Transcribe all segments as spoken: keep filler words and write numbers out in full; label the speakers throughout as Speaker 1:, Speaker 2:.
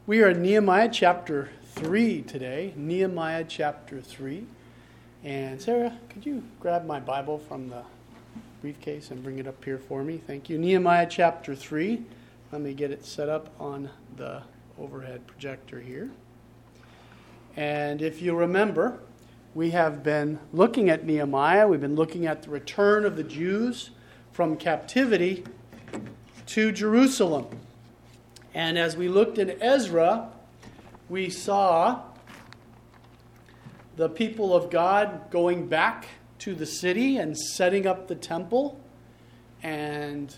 Speaker 1: We are in Nehemiah chapter three today. Nehemiah chapter three. And Sarah, could you grab my Bible from the briefcase and bring it up here for me? Thank you. Nehemiah chapter three. Let me get it set up on the overhead projector here. And if you remember, we have been looking at Nehemiah. We've been looking at the return of the Jews from captivity to Jerusalem. And as we looked in Ezra, we saw the people of God going back to the city and setting up the temple and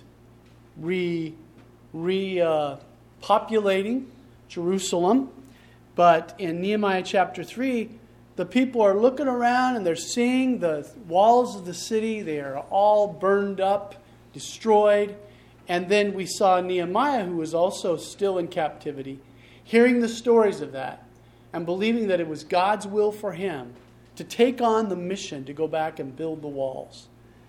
Speaker 1: re, re uh, populating Jerusalem. But in Nehemiah chapter three, the people are looking around and they're seeing the walls of the city. They are all burned up, destroyed. And then we saw Nehemiah, who was also still in captivity, hearing the stories of that and believing that it was God's will for him to take on the mission to go back and build the walls.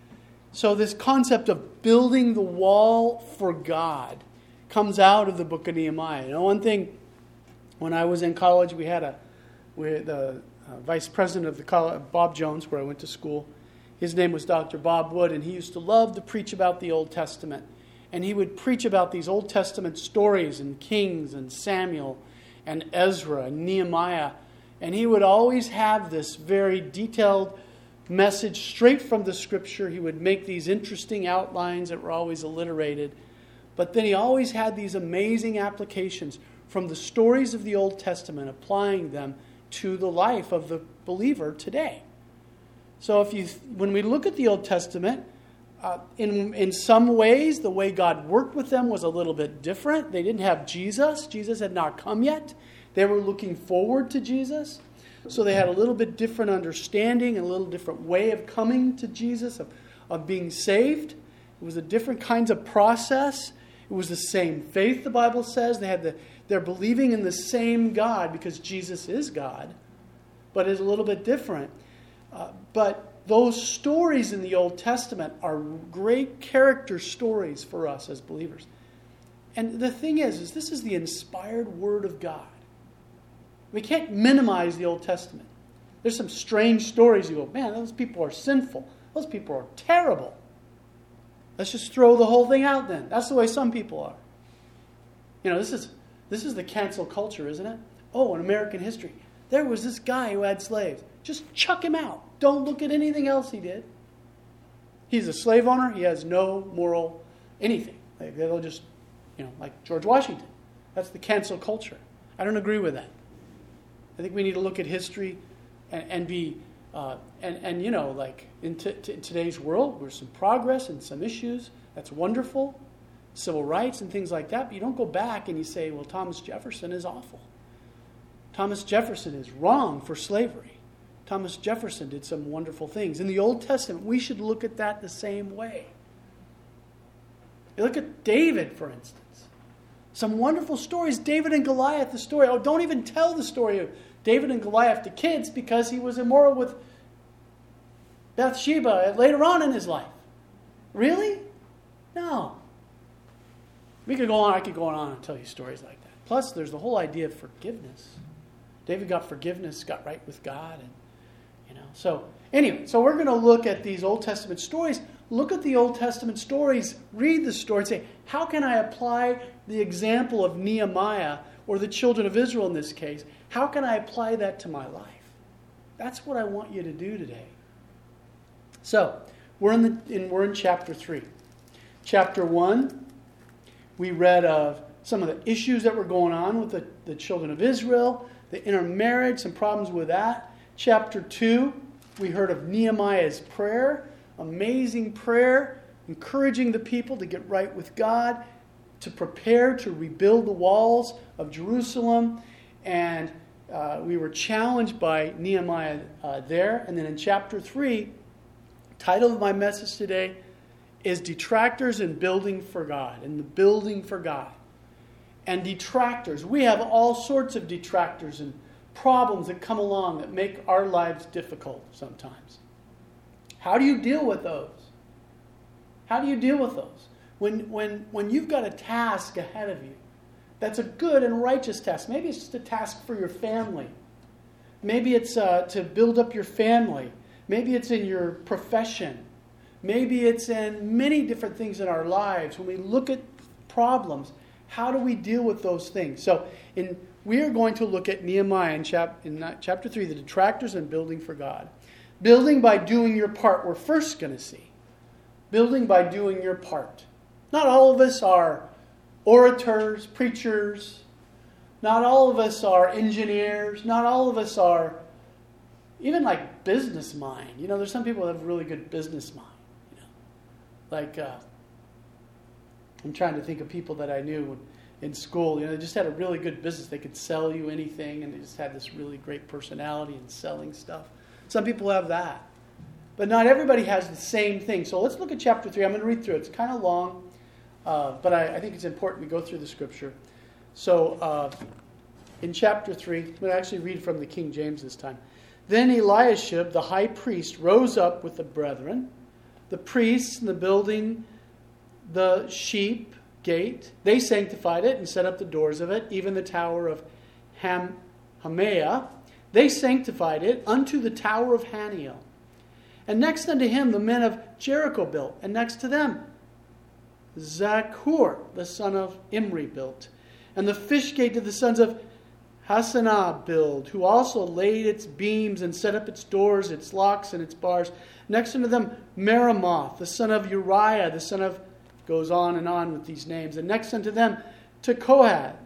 Speaker 1: So this concept of building the wall for God comes out of the book of Nehemiah. You know, one thing, when I was in college, we had a we had the uh, vice president of the college, Bob Jones, where I went to school. His name was Doctor Bob Wood, and he used to love to preach about the Old Testament. And he would preach about these Old Testament stories and Kings and Samuel and Ezra and Nehemiah. And he would always have this very detailed message straight from the Scripture. He would make these interesting outlines that were always alliterated. But then he always had these amazing applications from the stories of the Old Testament, applying them to the life of the believer today. So if you, when we look at the Old Testament, Uh, in in some ways, the way God worked with them was a little bit different. They didn't have Jesus. Jesus had not come yet. They were looking forward to Jesus. So they had a little bit different understanding, a little different way of coming to Jesus, of, of being saved. It was a different kinds of process. It was the same faith, the Bible says. They had the, they're believing in the same God because Jesus is God, but it's a little bit different. Uh, but those stories in the Old Testament are great character stories for us as believers. And the thing is, is this is the inspired Word of God. We can't minimize the Old Testament. There's some strange stories. You go, man, those people are sinful. Those people are terrible. Let's just throw the whole thing out then. That's the way some people are. You know, this is this is the cancel culture, isn't it? Oh, in American history, there was this guy who had slaves. Just chuck him out. Don't look at anything else he did. He's a slave owner. He has no moral anything. Like, they'll just, you know, like George Washington. That's the cancel culture. I don't agree with that. I think we need to look at history and, and be, uh, and, and you know, like in, t- t- in today's world, there's some progress and some issues. That's wonderful. Civil rights and things like that. But you don't go back and you say, well, Thomas Jefferson is awful. Thomas Jefferson is wrong for slavery. Thomas Jefferson did some wonderful things. In the Old Testament, we should look at that the same way. You look at David, for instance. Some wonderful stories. David and Goliath, the story. Oh, don't even tell the story of David and Goliath to kids because he was immoral with Bathsheba later on in his life. Really? No. We could go on. I could go on and tell you stories like that. Plus, there's the whole idea of forgiveness. David got forgiveness, got right with God, and you know. So anyway, so we're going to look at these Old Testament stories. Look at the Old Testament stories. Read the story and say, how can I apply the example of Nehemiah or the children of Israel in this case? How can I apply that to my life? That's what I want you to do today. So we're in the in, we're in chapter three. Chapter one, we read of some of the issues that were going on with the, the children of Israel. The intermarriage, some problems with that. Chapter two, we heard of Nehemiah's prayer. Amazing prayer, encouraging the people to get right with God, to prepare to rebuild the walls of Jerusalem. And uh, we were challenged by Nehemiah uh, there. And then in chapter three, title of my message today is Detractors in Building for God. In the building for God. And detractors. We have all sorts of detractors and problems that come along that make our lives difficult sometimes. How do you deal with those? How do you deal with those? When, when, when you've got a task ahead of you that's a good and righteous task. Maybe it's just a task for your family. Maybe it's uh, to build up your family. Maybe it's in your profession. Maybe it's in many different things in our lives. When we look at problems, how do we deal with those things? So in, we are going to look at Nehemiah in, chap, in chapter three, the detractors and building for God. Building by doing your part, we're first going to see. Building by doing your part. Not all of us are orators, preachers. Not all of us are engineers. Not all of us are even like business mind. You know, there's some people that have really good business mind. You know, like uh, I'm trying to think of people that I knew in school. You know, they just had a really good business. They could sell you anything, and they just had this really great personality in selling stuff. Some people have that. But not everybody has the same thing. So let's look at chapter three. I'm going to read through it. It's kind of long, uh, but I, I think it's important we go through the scripture. So uh, in chapter three, I'm going to actually read from the King James this time. Then Eliashib, the high priest, rose up with the brethren, the priests in the building, the sheep gate. They sanctified it and set up the doors of it, even the tower of Ham, Hameah. They sanctified it unto the tower of Haniel. And next unto him the men of Jericho built, and next to them Zakur, the son of Imri, built. And the fish gate did the sons of Hassanah build, who also laid its beams and set up its doors, its locks, and its bars. Next unto them Meremoth, the son of Uriah, the son of, goes on and on with these names. And next unto them Tekohad,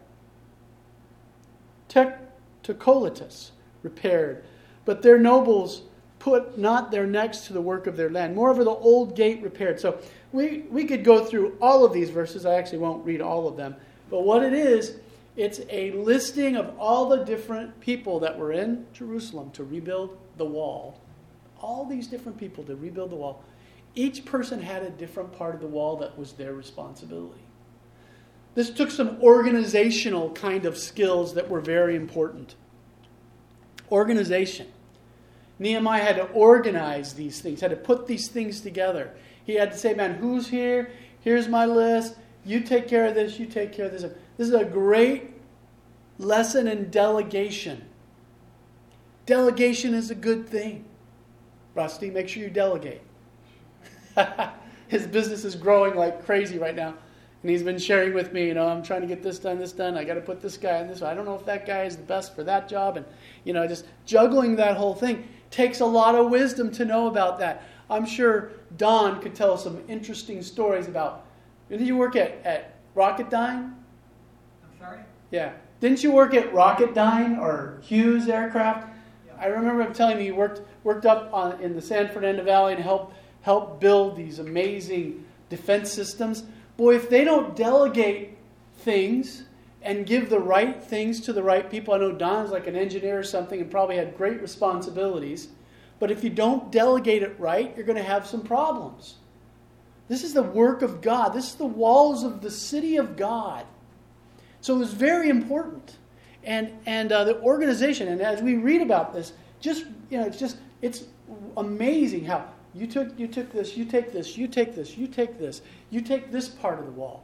Speaker 1: Tekoletus, repaired. But their nobles put not their necks to the work of their land. Moreover, the old gate repaired. So we, we could go through all of these verses. I actually won't read all of them. But what it is, it's a listing of all the different people that were in Jerusalem to rebuild the wall. All these different people to rebuild the wall. Each person had a different part of the wall that was their responsibility. This took some organizational kind of skills that were very important. Organization. Nehemiah had to organize these things, had to put these things together. He had to say, man, who's here? Here's my list. You take care of this. You take care of this. This is a great lesson in delegation. Delegation is a good thing. Rusty, make sure you delegate. His business is growing like crazy right now. And he's been sharing with me, you know, I'm trying to get this done, this done. I got to put this guy in this one. I don't know if that guy is the best for that job. And, you know, just juggling that whole thing takes a lot of wisdom to know about that. I'm sure Don could tell some interesting stories about, did you work at, at Rocketdyne?
Speaker 2: I'm sorry?
Speaker 1: Yeah. Didn't you work at Rocketdyne or Hughes Aircraft?
Speaker 2: Yeah.
Speaker 1: I remember him telling me you worked worked up on, in the San Fernando Valley and helped help build these amazing defense systems. Boy, if they don't delegate things and give the right things to the right people, I know Don's like an engineer or something and probably had great responsibilities, but if you don't delegate it right, you're going to have some problems. This is the work of God. This is the walls of the city of God. So it was very important. And and uh, the organization, and as we read about this, just, you know, it's just, it's amazing how You took, you took this, you take this, you take this, you take this, you take this part of the wall.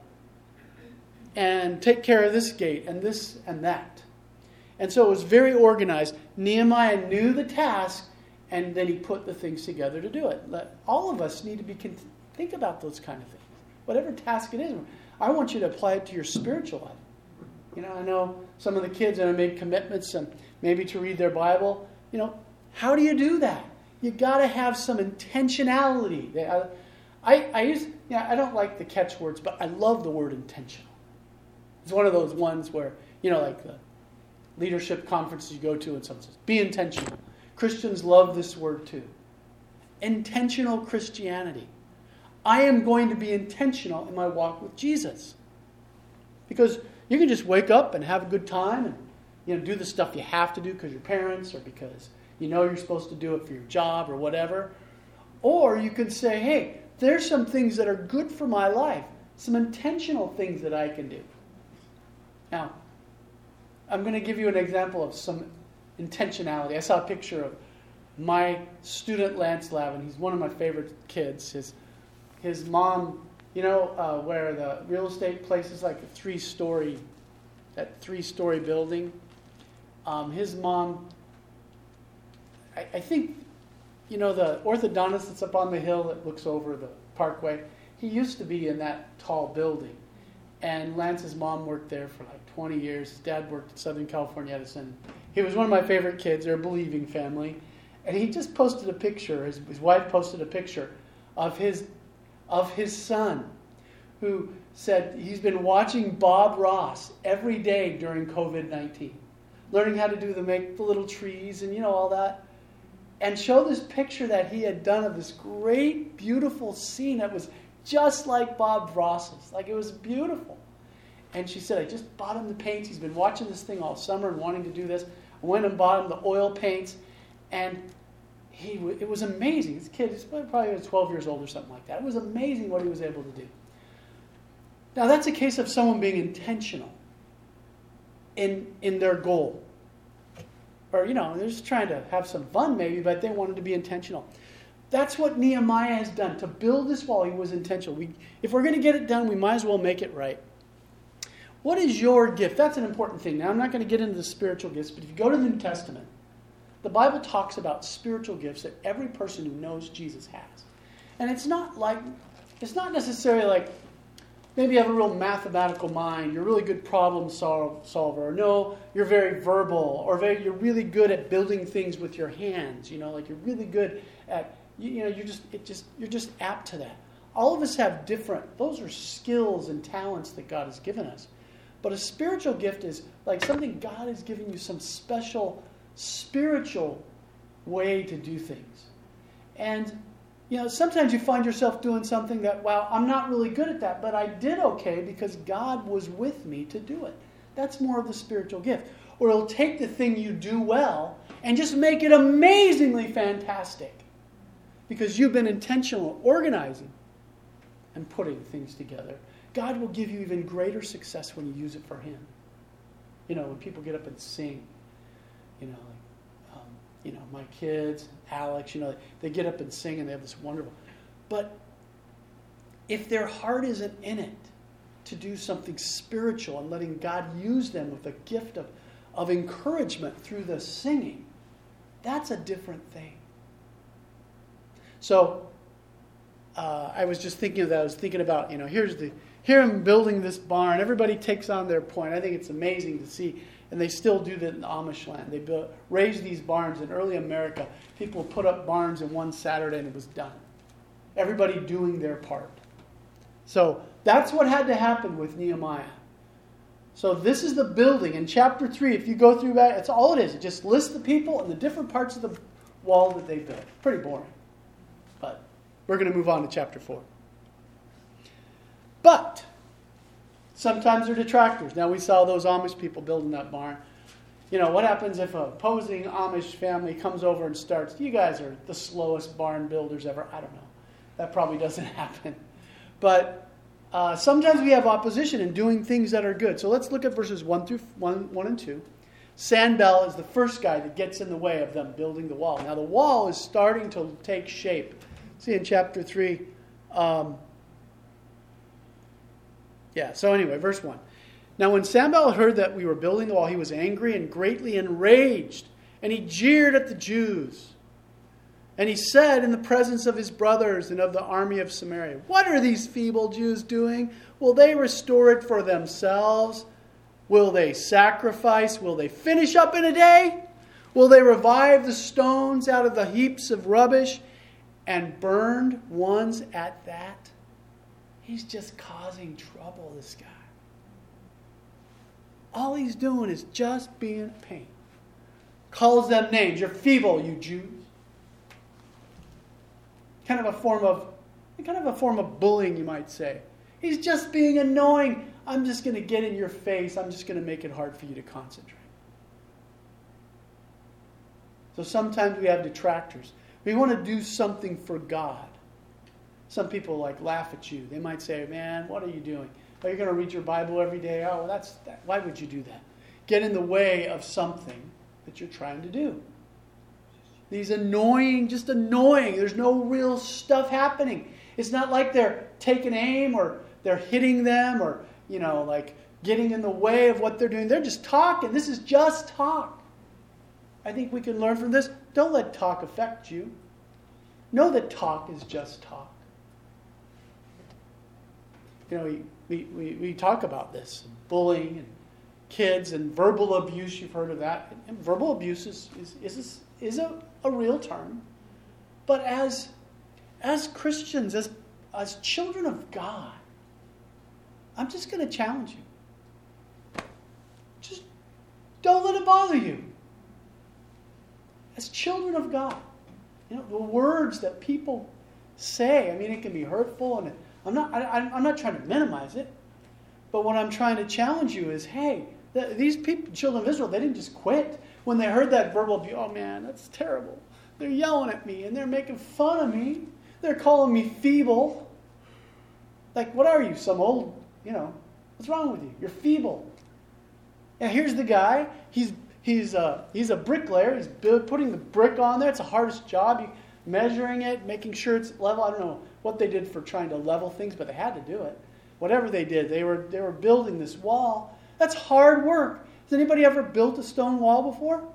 Speaker 1: And take care of this gate and this and that. And so it was very organized. Nehemiah knew the task, and then he put the things together to do it. All of us need to be think about those kind of things. Whatever task it is, I want you to apply it to your spiritual life. You know, I know some of the kids that have made commitments and maybe to read their Bible. You know, how do you do that? You got to have some intentionality. I, I use, yeah, I don't like the catchwords, but I love the word intentional. It's one of those ones where, you know, like the leadership conferences you go to and someone says, be intentional. Christians love this word too. Intentional Christianity. I am going to be intentional in my walk with Jesus. Because you can just wake up and have a good time and, you know, do the stuff you have to do because your parents or because you know you're supposed to do it for your job or whatever. Or you can say, hey, there's some things that are good for my life. Some intentional things that I can do. Now, I'm going to give you an example of some intentionality. I saw a picture of my student, Lance Lavin. He's one of my favorite kids. His, his mom, you know, uh, where the real estate place is like a three-story that three-story building. Um, his mom, I, I think, you know, the orthodontist that's up on the hill that looks over the parkway, he used to be in that tall building. And Lance's mom worked there for like twenty years. His dad worked at Southern California Edison. He was one of my favorite kids. They're a believing family. And he just posted a picture, his, his wife posted a picture of his, of his son, who said he's been watching Bob Ross every day during covid nineteen. Learning how to do the make the little trees and, you know, all that. And show this picture that he had done of this great, beautiful scene that was just like Bob Ross's. Like, it was beautiful. And she said, I just bought him the paints. He's been watching this thing all summer and wanting to do this. I went and bought him the oil paints. And he, it was amazing. This kid is probably twelve years old or something like that. It was amazing what he was able to do. Now, that's a case of someone being intentional in, in their goal. Or, you know, they're just trying to have some fun maybe, but they wanted to be intentional. That's what Nehemiah has done. To build this wall, he was intentional. We, if we're going to get it done, we might as well make it right. What is your gift? That's an important thing. Now, I'm not going to get into the spiritual gifts, but if you go to the New Testament, the Bible talks about spiritual gifts that every person who knows Jesus has. And it's not like, it's not necessarily like, maybe you have a real mathematical mind, you're a really good problem sol- solver, or no, you're very verbal, or very, you're really good at building things with your hands, you know, like you're really good at, you, you know, you're just, it just, you're just apt to that. All of us have different, those are skills and talents that God has given us. But a spiritual gift is like something God has given you, some special spiritual way to do things. And, you know, sometimes you find yourself doing something that, wow, I'm not really good at that, but I did okay because God was with me to do it. That's more of the spiritual gift. Or it'll take the thing you do well and just make it amazingly fantastic because you've been intentional organizing and putting things together. God will give you even greater success when you use it for Him. You know, when people get up and sing, you know, like, um, you know, my kids, Alex, you know, they get up and sing and they have this wonderful. But if their heart isn't in it to do something spiritual and letting God use them with a gift of, of encouragement through the singing, that's a different thing. So uh, I was just thinking of that. I was thinking about, you know, here's the here I'm building this barn. Everybody takes on their point. I think it's amazing to see. And they still do that in the Amish land. They built, raised these barns in early America. People put up barns in one Saturday and it was done. Everybody doing their part. So that's what had to happen with Nehemiah. So this is the building. In chapter three, if you go through that, that's all it is. It just lists the people and the different parts of the wall that they built. Pretty boring. But we're going to move on to chapter four. But sometimes they're detractors. Now we saw those Amish people building that barn. You know, what happens if a opposing Amish family comes over and starts, you guys are the slowest barn builders ever. I don't know. That probably doesn't happen. But uh, sometimes we have opposition in doing things that are good. So let's look at verses one through one, one and two. Sanballat is the first guy that gets in the way of them building the wall. Now the wall is starting to take shape. See in chapter three. Um, Yeah, so anyway, verse one. Now when Sanballat heard that we were building the wall, he was angry and greatly enraged, and he jeered at the Jews. And he said in the presence of his brothers and of the army of Samaria, what are these feeble Jews doing? Will they restore it for themselves? Will they sacrifice? Will they finish up in a day? Will they revive the stones out of the heaps of rubbish and burned ones at that? He's just causing trouble, this guy. All he's doing is just being a pain. Calls them names. You're feeble, you Jews. Kind of a form of, kind of a form of bullying, you might say. He's just being annoying. I'm just going to get in your face. I'm just going to make it hard for you to concentrate. So sometimes we have detractors. We want to do something for God. Some people like laugh at you. They might say, man, what are you doing? Oh, you're going to read your Bible every day? Oh, well, that's that. Why would you do that? Get in the way of something that you're trying to do. These annoying, just annoying. There's no real stuff happening. It's not like they're taking aim or they're hitting them or, you know, like getting in the way of what they're doing. They're just talking. This is just talk. I think we can learn from this. Don't let talk affect you. Know that talk is just talk. You know, we, we, we, we talk about this, bullying and kids and verbal abuse. You've heard of that. And verbal abuse is, is, is, is a, a real term. But as, as Christians, as, as children of God, I'm just going to challenge you. Just don't let it bother you. As children of God, you know, the words that people say, I mean, it can be hurtful, and I'm not, I, I'm not trying to minimize it, but what I'm trying to challenge you is, hey, the, these people, children of Israel, they didn't just quit when they heard that verbal abuse. Oh man, that's terrible. They're yelling at me, and they're making fun of me. They're calling me feeble. Like, what are you, some old, you know, what's wrong with you? You're feeble. And here's the guy, he's He's a, he's a bricklayer. He's build, putting the brick on there. It's the hardest job. You, measuring it, making sure it's level. I don't know what they did for trying to level things, but they had to do it. Whatever they did, they were they were building this wall. That's hard work. Has anybody ever built a stone wall before?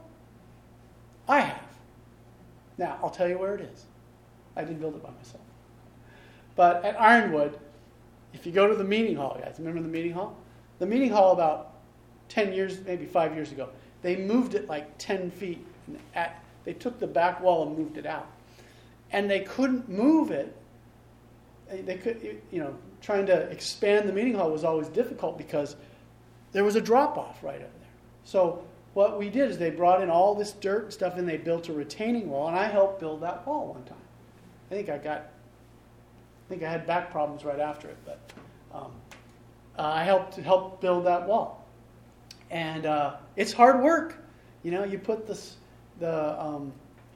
Speaker 1: I have. Now, I'll tell you where it is. I didn't build it by myself. But at Ironwood, if you go to the meeting hall, guys, remember the meeting hall? The meeting hall about ten years, maybe five years ago, they moved it like ten feet. And at, they took the back wall and moved it out. And they couldn't move it. They could, you know, trying to expand the meeting hall was always difficult because there was a drop-off right over there. So what we did is they brought in all this dirt and stuff, and they built a retaining wall, and I helped build that wall one time. I think I got, I think I had back problems right after it, but um, uh, I helped help build that wall. And uh, it's hard work. You know, you put this, the um,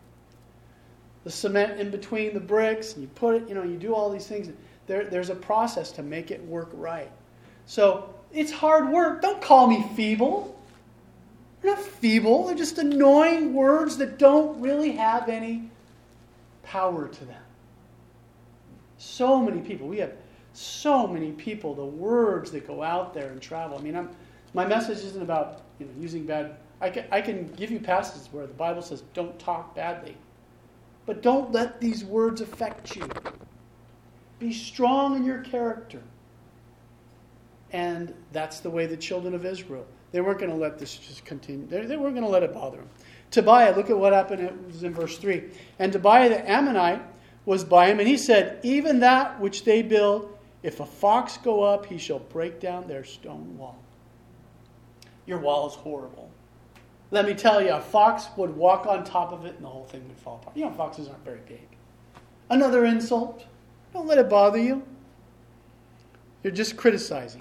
Speaker 1: the cement in between the bricks, and you put it, you know, you do all these things. There, there's a process to make it work right. So it's hard work. Don't call me feeble. They're not feeble. They're just annoying words that don't really have any power to them. So many people. We have so many people. The words that go out there and travel. I mean, I'm. My message isn't about, you know, using bad. I can, I can give you passages where the Bible says don't talk badly. But don't let these words affect you. Be strong in your character. And that's the way the children of Israel. They weren't going to let this just continue. They, they weren't going to let it bother them. Tobiah, look at what happened. It was in verse three. And Tobiah the Ammonite was by him, and he said, even that which they build, if a fox go up, he shall break down their stone wall. Your wall is horrible. Let me tell you, a fox would walk on top of it and the whole thing would fall apart. You know, foxes aren't very big. Another insult. Don't let it bother you. You're just criticizing.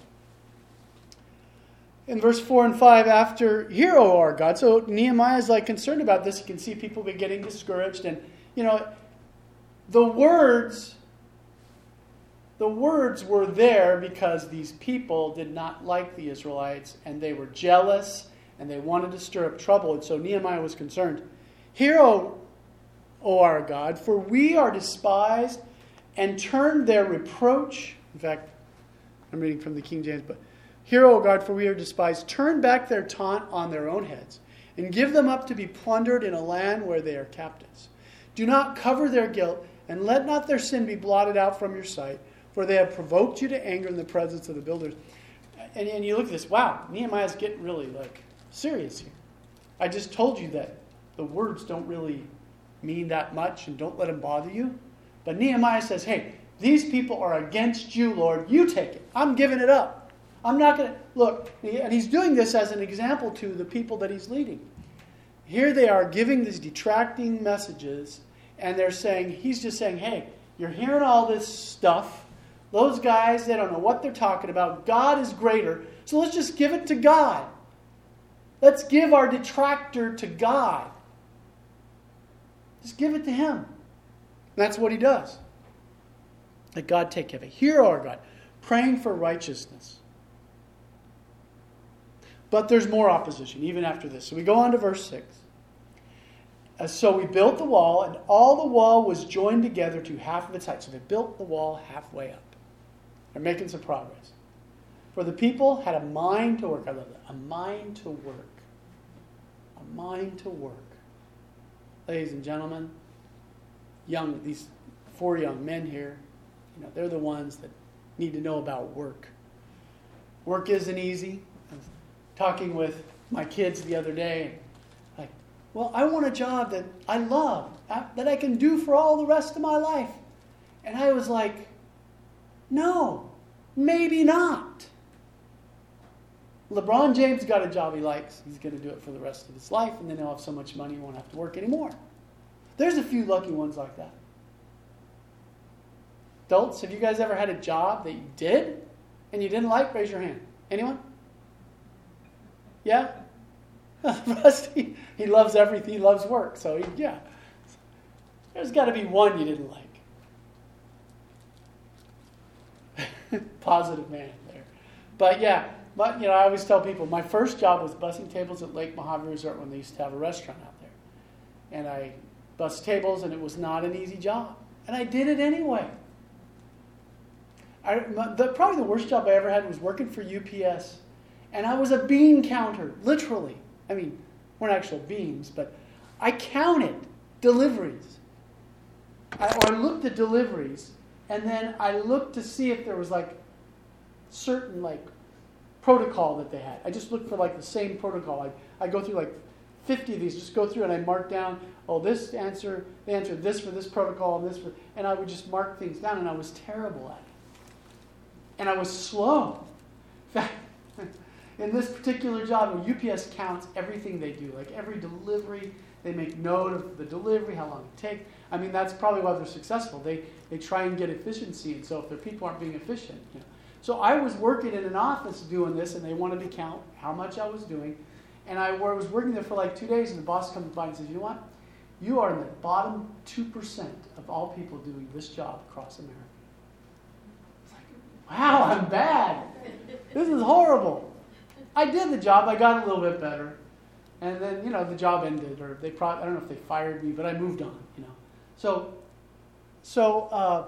Speaker 1: In verse four and five, after, hear, O our God. So Nehemiah is like concerned about this. You can see people be getting discouraged. And, you know, the words... The words were there because these people did not like the Israelites, and they were jealous, and they wanted to stir up trouble. And so Nehemiah was concerned. Hear, O, o our God, for we are despised, and turn their reproach. In fact, I'm reading from the King James, but hear, O God, for we are despised. Turn back their taunt on their own heads, and give them up to be plundered in a land where they are captives. Do not cover their guilt, and let not their sin be blotted out from your sight. For they have provoked you to anger in the presence of the builders. And, and you look at this, wow, Nehemiah's getting really like serious here. I just told you that the words don't really mean that much and don't let them bother you. But Nehemiah says, hey, these people are against you, Lord. You take it. I'm giving it up. I'm not going to, look, and he's doing this as an example to the people that he's leading. Here they are giving these detracting messages, and they're saying, he's just saying, hey, you're hearing all this stuff. Those guys, they don't know what they're talking about. God is greater. So let's just give it to God. Let's give our detractor to God. Just give it to Him. And that's what He does. Let God take care of it. Hear our God, praying for righteousness. But there's more opposition, even after this. So we go on to verse six. So we built the wall, and all the wall was joined together to half of its height. So they built the wall halfway up. They're making some progress. For the people had a mind to work. I love that. A mind to work. A mind to work. Ladies and gentlemen, young these four young men here, you know, they're the ones that need to know about work. Work isn't easy. I was talking with my kids the other day, like, well, I want a job that I love, that I can do for all the rest of my life. And I was like, no, maybe not. LeBron James got a job he likes. He's going to do it for the rest of his life, and then he'll have so much money he won't have to work anymore. There's a few lucky ones like that. Adults, have you guys ever had a job that you did and you didn't like? Raise your hand. Anyone? Yeah? Rusty, he loves everything. He loves work. So, he, yeah. There's got to be one you didn't like. Positive man there. But, yeah. But, you know, I always tell people, my first job was bussing tables at Lake Mojave Resort when they used to have a restaurant out there. And I bussed tables, and it was not an easy job. And I did it anyway. I, the, probably the worst job I ever had was working for U P S. And I was a bean counter, literally. I mean, weren't actual beans, but I counted deliveries. I, or I looked at deliveries, and then I looked to see if there was like certain like protocol that they had. I just looked for like the same protocol. I I go through like fifty of these, just go through and I mark down, oh, this answer, they answered this for this protocol and this for, and I would just mark things down, and I was terrible at it. And I was slow. In fact, in this particular job, U P S counts everything they do, like every delivery, they make note of the delivery, how long it takes. I mean, that's probably why they're successful. They they try and get efficiency, and so if their people aren't being efficient, you know. So I was working in an office doing this, and they wanted to count how much I was doing. And I was working there for like two days, and the boss comes by and says, you know what? You are in the bottom two percent of all people doing this job across America. It's like, wow, I'm bad. This is horrible. I did the job. I got a little bit better. And then, you know, the job ended, or they probably, I don't know if they fired me, but I moved on, you know. So, so uh,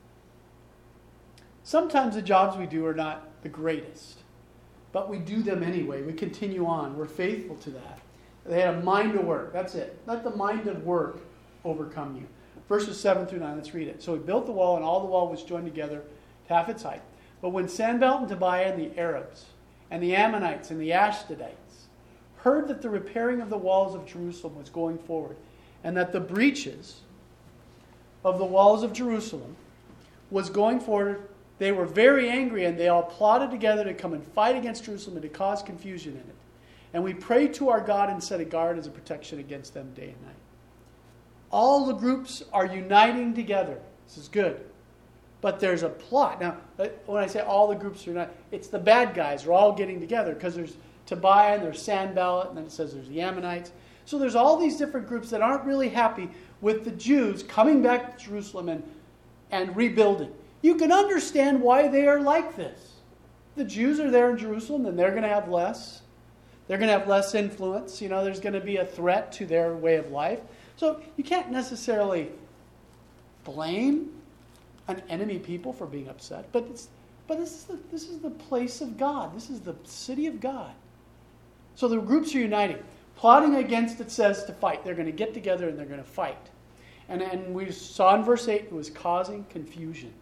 Speaker 1: sometimes the jobs we do are not the greatest, but we do them anyway. We continue on. We're faithful to that. They had a mind to work. That's it. Let the mind of work overcome you. Verses seven through nine, let's read it. So he built the wall, and all the wall was joined together to half its height. But when Sanballat and Tobiah and the Arabs and the Ammonites and the Ashdodites heard that the repairing of the walls of Jerusalem was going forward, and that the breaches of the walls of Jerusalem was going forward, they were very angry, and they all plotted together to come and fight against Jerusalem and to cause confusion in it. And we prayed to our God and set a guard as a protection against them day and night. All the groups are uniting together. This is good. But there's a plot. Now, when I say all the groups are uniting, it's the bad guys are all getting together, because there's Tobiah and there's Sanballat, and then it says there's the Ammonites. So there's all these different groups that aren't really happy with the Jews coming back to Jerusalem and, and rebuilding. You can understand why they are like this. The Jews are there in Jerusalem, and they're going to have less. They're going to have less influence. You know, there's going to be a threat to their way of life. So you can't necessarily blame an enemy people for being upset. But it's, but this is the, this is the place of God. This is the city of God. So the groups are uniting. Plotting against, it says, to fight. They're going to get together and they're going to fight. And, and we saw in verse eight, it was causing confusion.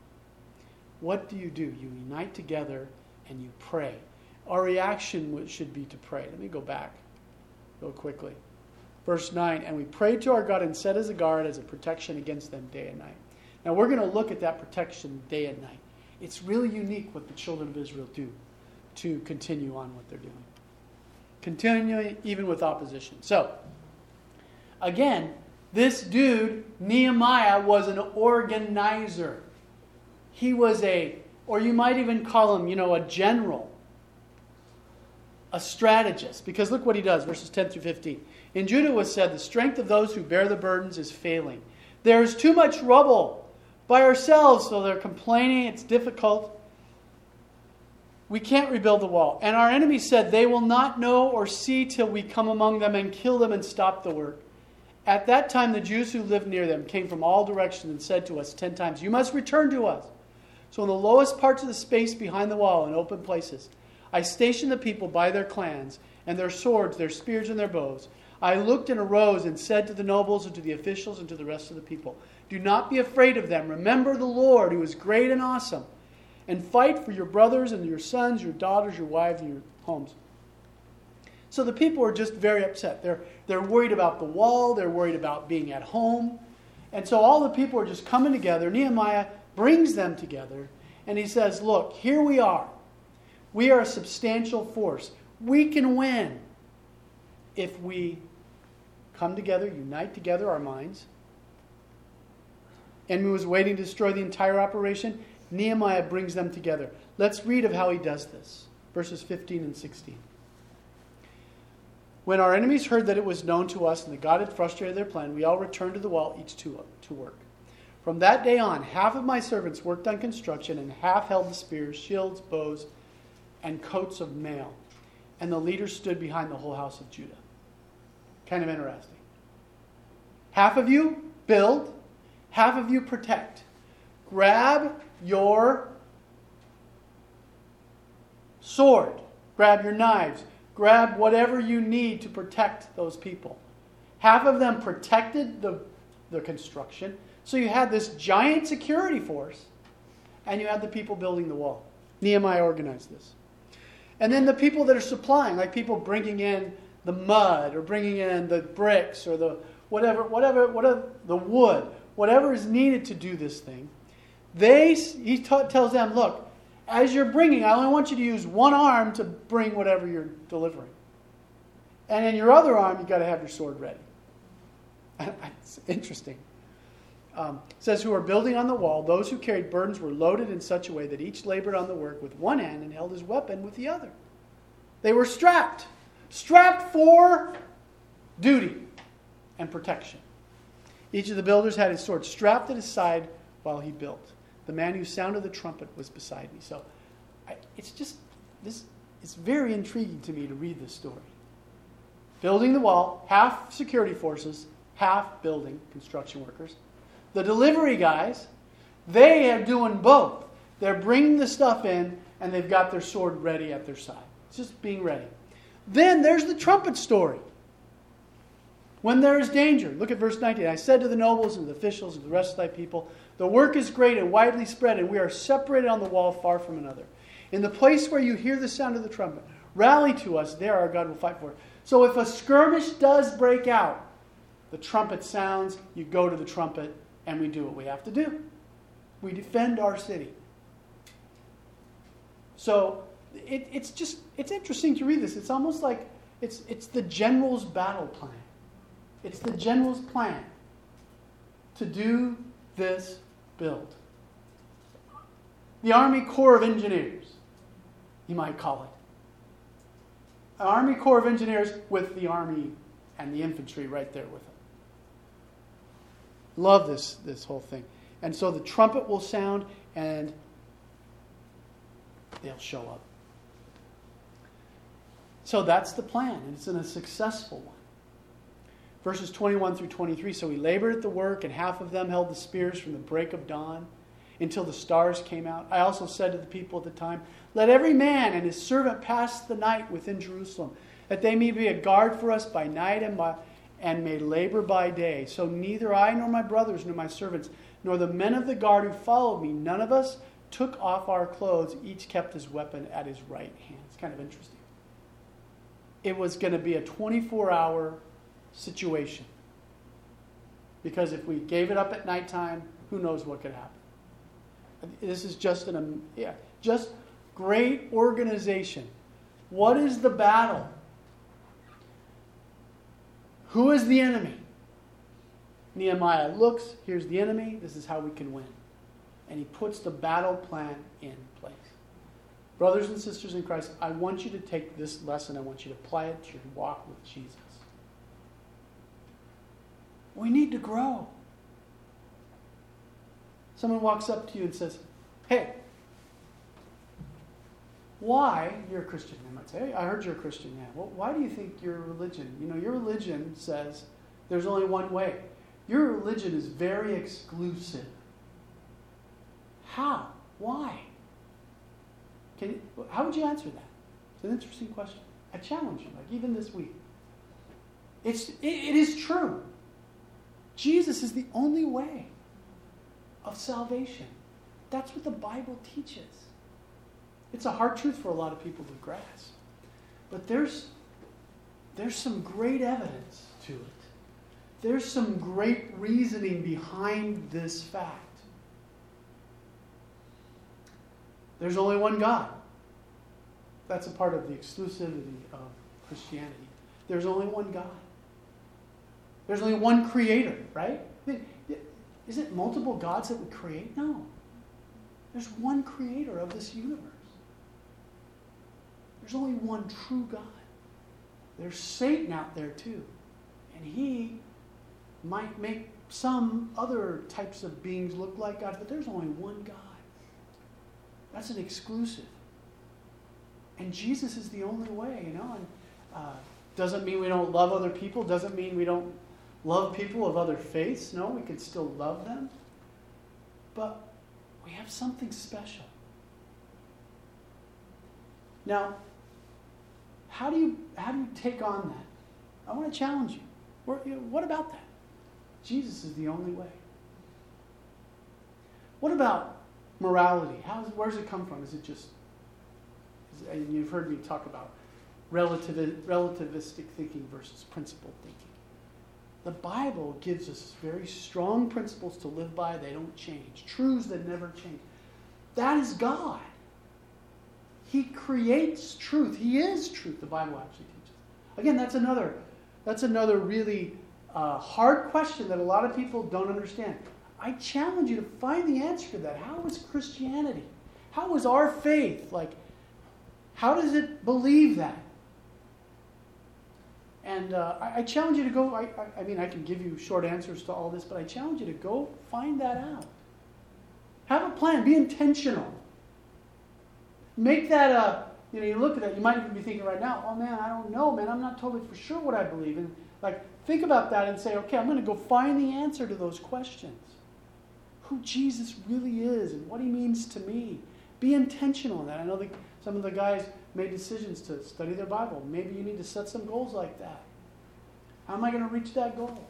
Speaker 1: What do you do? You unite together and you pray. Our reaction should be to pray. Let me go back real quickly. Verse nine, and we prayed to our God and set as a guard, as a protection against them day and night. Now we're going to look at that protection day and night. It's really unique what the children of Israel do to continue on what they're doing. Continuing even with opposition. So, again, this dude, Nehemiah, was an organizer. He was a, or you might even call him, you know, a general. A strategist. Because look what he does, verses ten through fifteen. In Judah was said, the strength of those who bear the burdens is failing. There is too much rubble by ourselves, so they're complaining, it's difficult. We can't rebuild the wall. And our enemies said, they will not know or see till we come among them and kill them and stop the work. At that time, the Jews who lived near them came from all directions and said to us ten times, you must return to us. So in the lowest parts of the space behind the wall, in open places, I stationed the people by their clans, and their swords, their spears, and their bows. I looked and arose and said to the nobles and to the officials and to the rest of the people, do not be afraid of them. Remember the Lord, who is great and awesome, and fight for your brothers and your sons, your daughters, your wives, and your homes. So the people are just very upset. They're, they're worried about the wall. They're worried about being at home. And so all the people are just coming together. Nehemiah brings them together, and he says, look, here we are. We are a substantial force. We can win if we come together, unite together our minds. Enemy was waiting to destroy the entire operation. Nehemiah brings them together. Let's read of how he does this. Verses fifteen and sixteen. When our enemies heard that it was known to us and that God had frustrated their plan, we all returned to the wall, each to, to work. From that day on, half of my servants worked on construction, and half held the spears, shields, bows, and coats of mail. And the leaders stood behind the whole house of Judah. Kind of interesting. Half of you build, half of you protect. Grab your sword, grab your knives, grab whatever you need to protect those people. Half of them protected the, the construction. So you had this giant security force, and you had the people building the wall. Nehemiah organized this. And then the people that are supplying, like people bringing in the mud or bringing in the bricks or the whatever, whatever, whatever, the wood, whatever is needed to do this thing, they he t- tells them, look, as you're bringing, I only want you to use one arm to bring whatever you're delivering. And in your other arm, you've got to have your sword ready. It's interesting. Um, it says, who are building on the wall, those who carried burdens were loaded in such a way that each labored on the work with one hand and held his weapon with the other. They were strapped. Strapped for duty and protection. Each of the builders had his sword strapped at his side while he built. The man who sounded the trumpet was beside me. So I, it's just, this. It's very intriguing to me to read this story. Building the wall, half security forces, half building construction workers. The delivery guys, they are doing both. They're bringing the stuff in, and they've got their sword ready at their side. It's just being ready. Then there's the trumpet story. When there is danger. Look at verse nineteen. I said to the nobles and the officials and the rest of thy people, the work is great and widely spread, and we are separated on the wall far from another. In the place where you hear the sound of the trumpet, rally to us. There our God will fight for us. So if a skirmish does break out, the trumpet sounds, you go to the trumpet, and we do what we have to do. We defend our city. So it, it's just, it's interesting to read this. It's almost like it's, it's the general's battle plan. It's the general's plan to do this build. The Army Corps of Engineers, you might call it. An Army Corps of Engineers with the Army and the infantry right there with them. Love this, this whole thing. And so the trumpet will sound and they'll show up. So that's the plan, and it's a successful one. Verses twenty-one through twenty-three, so he labored at the work, and half of them held the spears from the break of dawn until the stars came out. I also said to the people at the time, let every man and his servant pass the night within Jerusalem, that they may be a guard for us by night and, by, and may labor by day. So neither I nor my brothers nor my servants, nor the men of the guard who followed me, none of us took off our clothes. Each kept his weapon at his right hand. It's kind of interesting. It was going to be a twenty-four hour situation. Because if we gave it up at nighttime, who knows what could happen. This is just an, yeah, just great organization. What is the battle? Who is the enemy? Nehemiah looks, here's the enemy, this is how we can win. And he puts the battle plan in place. Brothers and sisters in Christ, I want you to take this lesson, I want you to apply it to your walk with Jesus. We need to grow. Someone walks up to you and says, hey, why, you're a Christian, they might say, hey, I heard you're a Christian now. Well, why do you think your religion, you know, your religion says there's only one way. Your religion is very exclusive. How? Why? Can you, how would you answer that? It's an interesting question. I challenge you, like even this week. It's, it, it is true. Jesus is the only way of salvation. That's what the Bible teaches. It's a hard truth for a lot of people to grasp. But there's, there's some great evidence to it. There's some great reasoning behind this fact. There's only one God. That's a part of the exclusivity of Christianity. There's only one God. There's only one creator, right? Is it multiple gods that we create? No. There's one creator of this universe. There's only one true God. There's Satan out there too. And he might make some other types of beings look like God, but there's only one God. That's an exclusive. And Jesus is the only way, you know. And uh, doesn't mean we don't love other people. Doesn't mean we don't love people of other faiths. No, we can still love them. But we have something special. Now, how do you how do you take on that? I want to challenge you. What, you know, what about that? Jesus is the only way. What about morality? How is, where does it come from? Is it just, is, and you've heard me talk about relativ, relativistic thinking versus principled thinking. The Bible gives us very strong principles to live by. They don't change. Truths that never change. That is God. He creates truth. He is truth, the Bible actually teaches. Again, that's another, that's another really uh, hard question that a lot of people don't understand. I challenge you to find the answer to that. How is Christianity? How is our faith? Like, how does it believe that? And uh, I, I challenge you to go, I, I, I mean, I can give you short answers to all this, but I challenge you to go find that out. Have a plan. Be intentional. Make that a, you know, you look at that, you might even be thinking right now, oh man, I don't know, man, I'm not totally for sure what I believe. And like, think about that and say, okay, I'm going to go find the answer to those questions. Who Jesus really is and what he means to me. Be intentional in that. I know that some of the guys made decisions to study their Bible. Maybe you need to set some goals like that. How am I going to reach that goal?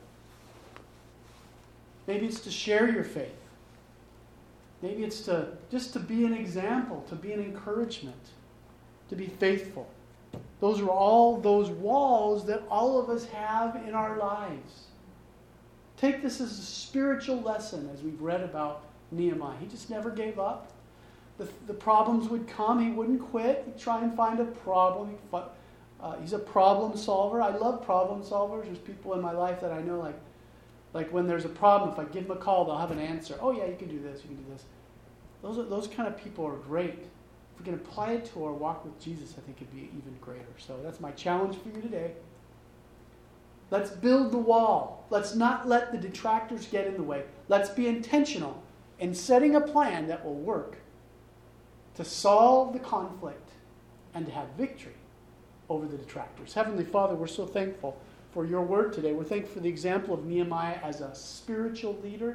Speaker 1: Maybe it's to share your faith. Maybe it's to just to be an example, to be an encouragement, to be faithful. Those are all those walls that all of us have in our lives. Take this as a spiritual lesson as we've read about Nehemiah. He just never gave up. The, the problems would come. He wouldn't quit. He'd try and find a problem. Uh, he's a problem solver. I love problem solvers. There's people in my life that I know, like, like when there's a problem, if I give them a call, they'll have an answer. Oh, yeah, you can do this, you can do this. Those, are, those kind of people are great. If we can apply it to our walk with Jesus, I think it'd be even greater. So that's my challenge for you today. Let's build the wall. Let's not let the detractors get in the way. Let's be intentional in setting a plan that will work to solve the conflict and to have victory over the detractors. Heavenly Father, we're so thankful for your word today. We're thankful for the example of Nehemiah as a spiritual leader,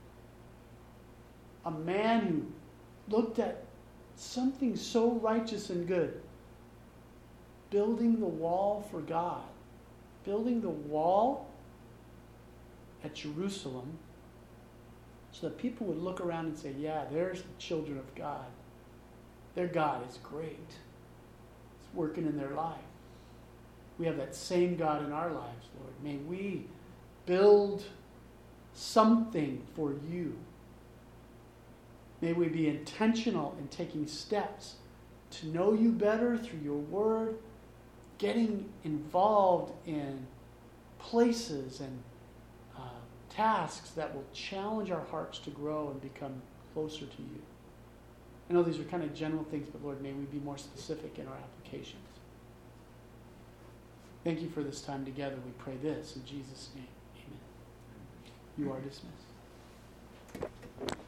Speaker 1: a man who looked at something so righteous and good, building the wall for God, building the wall at Jerusalem so that people would look around and say, yeah, there's the children of God. Their God is great. It's working in their life. We have that same God in our lives, Lord. May we build something for you. May we be intentional in taking steps to know you better through your word, getting involved in places and uh, tasks that will challenge our hearts to grow and become closer to you. I know these are kind of general things, but Lord, may we be more specific in our applications. Thank you for this time together. We pray this in Jesus' name. Amen. You are dismissed.